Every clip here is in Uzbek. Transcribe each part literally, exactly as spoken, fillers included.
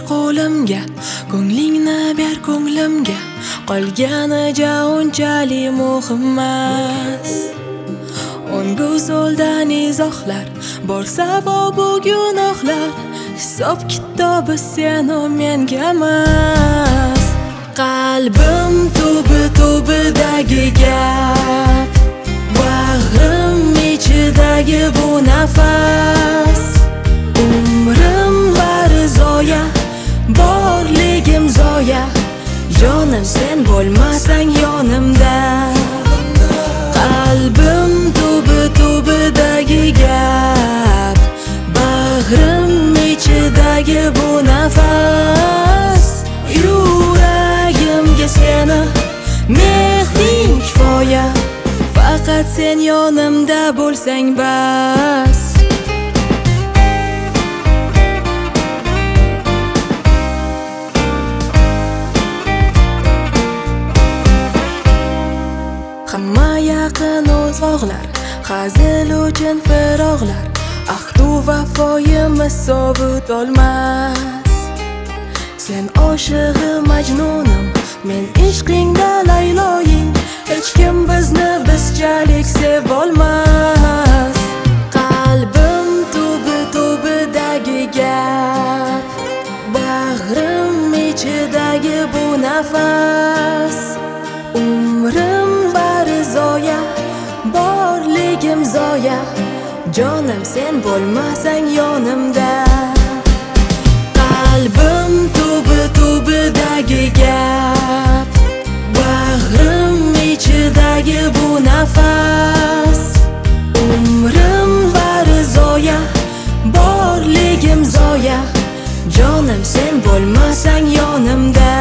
qo'limga, ko'nglingni ber ko'nglimga, qolganicha unchalik muhim emas. O'ngu so'ldan izohlar, bor savob u gunohlar, hisob kitobi sen u menga emas. Qalbim tubi tubidagi gap, bag'rim ichidagi bu nafas. Umrim bari zoya, borligim zoya, jonim sen bo'lmasang yonimda. Qalbim tubi tubidagi gap, bag'rim ichidagi bu nafas. Yuragimga seni mehring kifoya, faqat sen yonimda bo'lsang bas. Hamma yaqin uzoqlar, hazil uchun firoqlar, ahdu vafoyimiz sobit olmas. Sen oshig'i majnunim, men ishqingda layloying, hech kim bizni bizchalik sevolmas. Qalbim tubi tubidagi gap, bag'rim ichidagi bu nafas. Umrim bari zoya, borligim zoya, jonim sen bo'lmasang yonimda. Qalbim tubi tubidagi gap, bag'rim ichidagi bu nafas. Umrim bari zoya, borligim zoya, jonim sen bo'lmasang yonimda.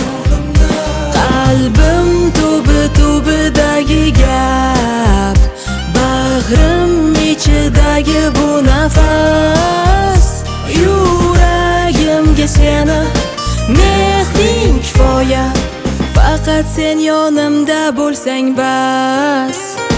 Qalbim tubi tubidagi gap, bag'rim ichidagi bu nafas. Yuragimga seni mehring kifoya, faqat sen yonimda bo'lsang bas.